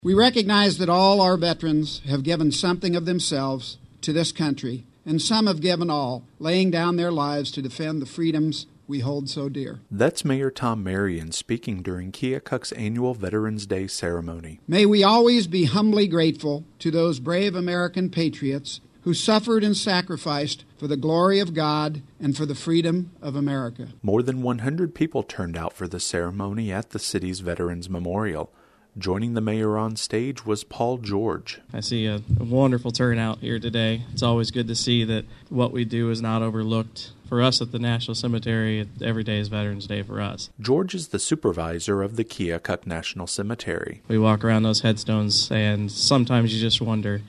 We recognize that all our veterans have given something of themselves to this country, and some have given all, laying down their lives to defend the freedoms we hold so dear. That's Mayor Tom Marion speaking during Keokuk's annual Veterans Day ceremony. May we always be humbly grateful to those brave American patriots who suffered and sacrificed for the glory of God and for the freedom of America. More than 100 people turned out for the ceremony at the city's Veterans Memorial. Joining the mayor on stage was Paul George. I see a wonderful turnout here today. It's always good to see that what we do is not overlooked. For us at the National Cemetery, every day is Veterans Day for us. George is the supervisor of the Keokuk National Cemetery. We walk around those headstones, and sometimes you just wonder,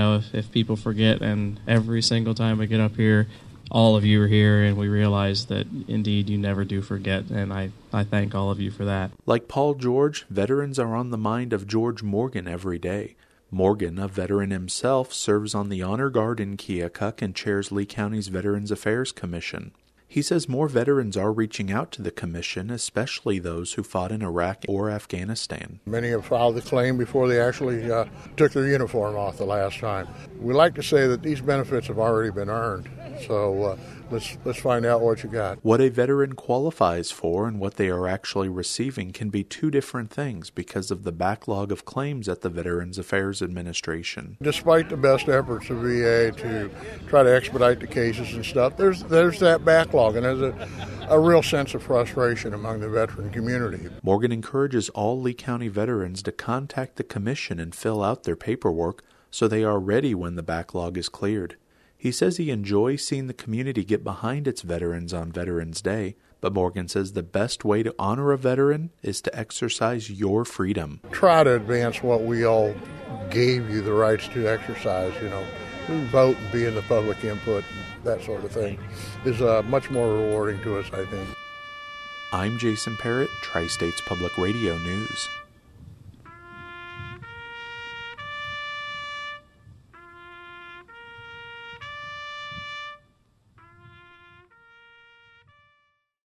if people forget, and every single time we get up here, all of you are here, and we realize that, indeed, you never do forget, and I thank all of you for that. Like Paul George, veterans are on the mind of George Morgan every day. Morgan, a veteran himself, serves on the Honor Guard in Keokuk and chairs Lee County's Veterans Affairs Commission. He says more veterans are reaching out to the commission, especially those who fought in Iraq or Afghanistan. Many have filed the claim before they actually took their uniform off the last time. We like to say that these benefits have already been earned, so let's find out what you got. What a veteran qualifies for and what they are actually receiving can be two different things because of the backlog of claims at the Veterans Affairs Administration. Despite the best efforts of VA to try to expedite the cases and stuff, there's that backlog. And there's a real sense of frustration among the veteran community. Morgan encourages all Lee County veterans to contact the commission and fill out their paperwork so they are ready when the backlog is cleared. He says he enjoys seeing the community get behind its veterans on Veterans Day, but Morgan says the best way to honor a veteran is to exercise your freedom. Try to advance what we all gave you the rights to exercise, vote and be in the public input and that sort of thing is much more rewarding to us, I think. I'm Jason Parrott, Tri-States Public Radio News.